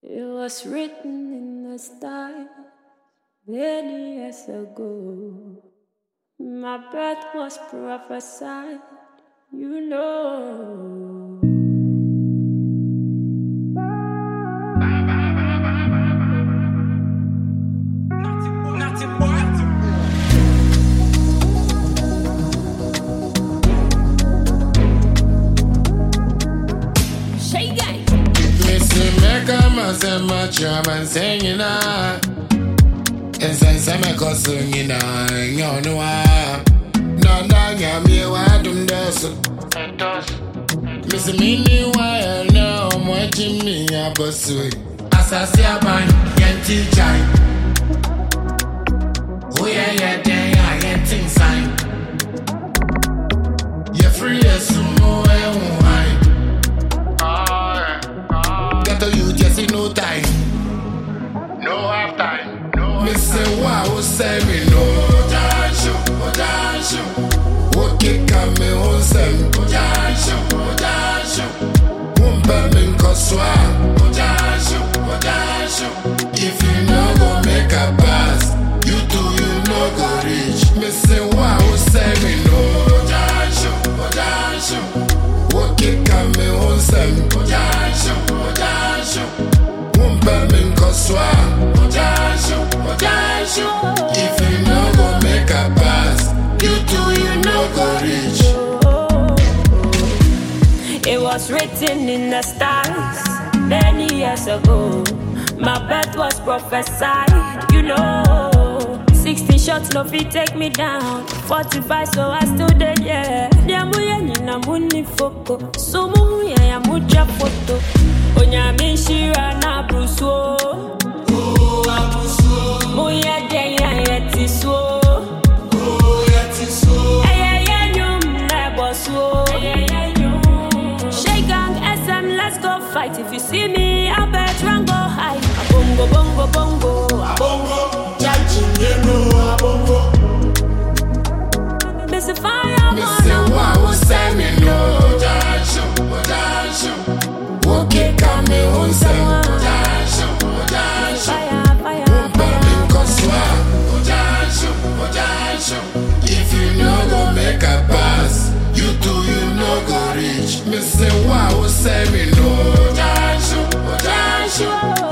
It was written in the stars many years ago. My birth was prophesied, you know. I'm a German singing and since I'm a cousin, you know, why don't Miss Minnie, why I know I'm watching me a bus. As I see a man, can't teach I. Oh, yeah, I get things sign. You're free as some more. You just see no time, no half time, no. Me say wow, say me no. Odansho. Okay, come me on say Odansho. Wumpa me nkoswa. Odansho. If you no go make a pass, you no go reach. Me say wow, say me no. Odansho. Okay, come me on say Odansho. If you no go make a pass, you no go reach. It was written in the stars many years ago. My birth was prophesied, you know. 60 shots, no fit take me down. 45, so I stood there, yeah. Diamuya nina muni foko. Sumu ya muja foto. Onya minshira na bruso. Muya jenya yetiswo. Eye nyum na boswo. Shake gang SM, let's go fight. If you see me, I bet run go hide. Bongo. Miss a fire, Miss a wow, say me no. Odansho. Okay, come me on say Odansho. Odansho. If you no go make a pass, you no go reach. Me say wow, say me no. Odansho.